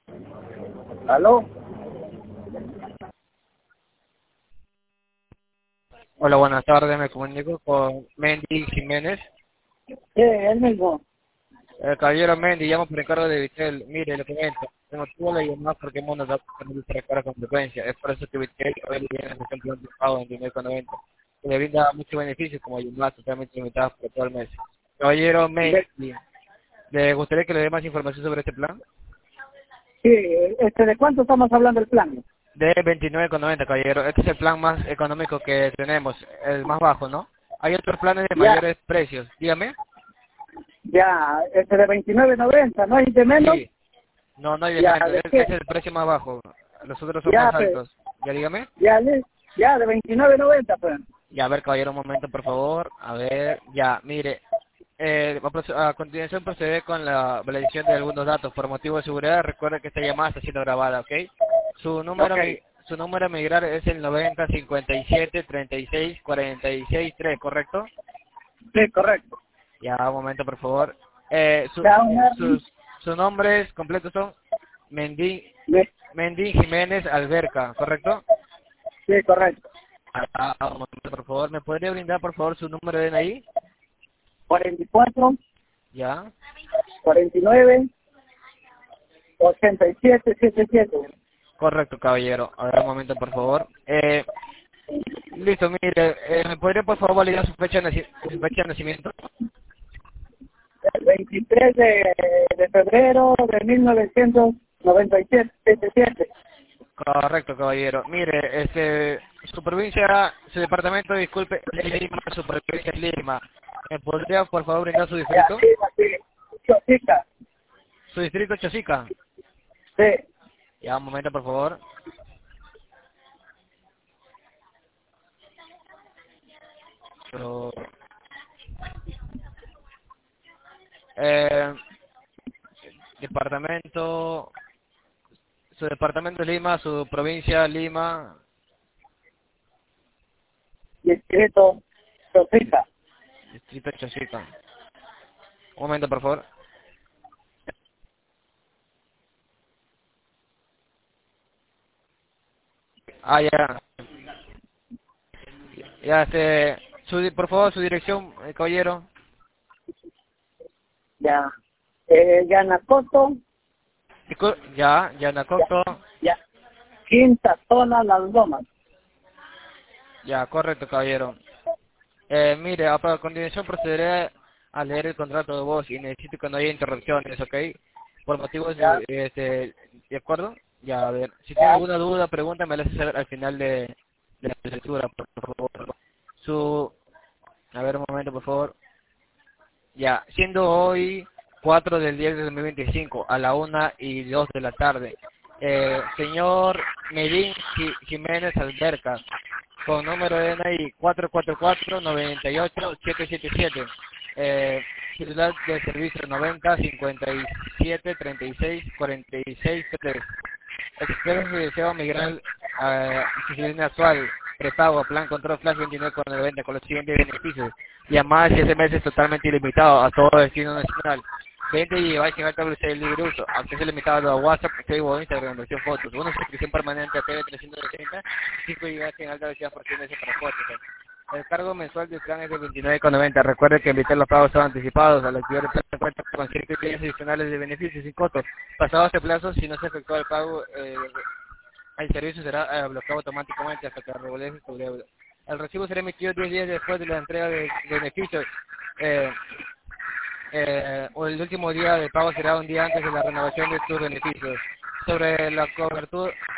¿Aló? Hola, buenas tardes. Me comunico con Mendy Jiménez. Sí, él mismo. Caballero Mendy, llamo por encargo de Vitel. Mire, le comento. Tengo toda la llamada porque hemos notado que no se recarga con frecuencia. Es por eso que Vitel hoy viene a hacer plan de pago en dinero con 90. Que le brinda muchos beneficios como llamadas totalmente limitadas por todo el mes. Caballero Mendy, ¿le gustaría que le dé más información sobre este plan? Sí, ¿de cuánto estamos hablando el plan? De 29,90, caballero. Este es el plan más económico que tenemos, el más bajo, ¿no? Hay otros planes de Ya, mayores precios. Dígame. ya, de 29.90, ¿no hay de menos? Sí. No, no hay de Ya, menos. ¿de Ese qué? es el precio más bajo. Los otros son Ya, más pues, altos. Ya dígame. ya, de 29.90, pues. Ya, a ver, caballero, un momento, por favor. A ver, ya, mire. A continuación proceder con la validación de algunos datos. Por motivo de seguridad, recuerde que esta llamada está siendo grabada, ¿ok? Su número, Ok, su número a migrar es el 90 57 36 46 3, ¿correcto? sí, correcto. Ya, un momento, por favor. Down Ernie, Sus nombres completos son Mendy, sí, Mendy Jiménez Alberca, ¿correcto? sí, correcto. Un momento, por favor. ¿Me podría brindar, por favor, su número de DNI? 44, Ya. 49, 87, 77. Correcto, caballero. A ver, un momento, por favor. Listo, mire, ¿me podría, por favor, validar su fecha de nacimiento? El 23 de febrero de 1997, 77. Correcto, caballero. Mire, su provincia, su departamento, disculpe, es Lima, su provincia es Lima. ¿Me podría, por favor, brindar su Ya, distrito? sí, así, Chosica, Su distrito, Chosica. sí. Ya, un momento, por favor. Pero, eh, departamento, su departamento es Lima, su provincia Lima, Distrito Chosica. distrito Chosica. Un momento, por favor. Ah, ya. Ya, por favor, su dirección, caballero. Ya. Yanacoto, Ya, ya, Yanacoto. ya. Quinta zona, Las Lomas. Ya, correcto, caballero. Mire, a continuación procederé a leer el contrato de voz y necesito que no haya interrupciones, ¿ok? Por motivos Ya, ¿de acuerdo? Ya, a ver, si tiene ya. alguna duda, pregunta, me la hace saber al final de la lectura, por favor. Su, a ver, un momento, por favor. Ya, siendo hoy 4 del 10 de 2025 a la 1:02 de la tarde, señor Medín Jiménez Alberca, con número de DNI 444-98-777, titular de servicio 90 57 36 46 3. Espero que deseo migrar a su línea actual, prepago, plan control flash 29,90 con los siguientes beneficios. Llamadas y SMS totalmente ilimitado a todo destino nacional. 20 GB en alta velocidad de libre uso. Acceso limitado a WhatsApp, Facebook o Instagram, versión fotos. Una suscripción permanente a TV 360. 5 GB en alta velocidad por SMS para fotos. El cargo mensual del plan es de 29,90. Recuerde que evitar los pagos son anticipados. Al activar el plan cuenta con 7 días adicionales de beneficios sin costo. Pasado este plazo, si no se efectúa el pago, el servicio será bloqueado automáticamente hasta que regularice su deuda. El recibo será emitido 10 días después de la entrega de beneficios. Eh, o el último día de pago será un día antes de la renovación de tus beneficios. Sobre la cobertura,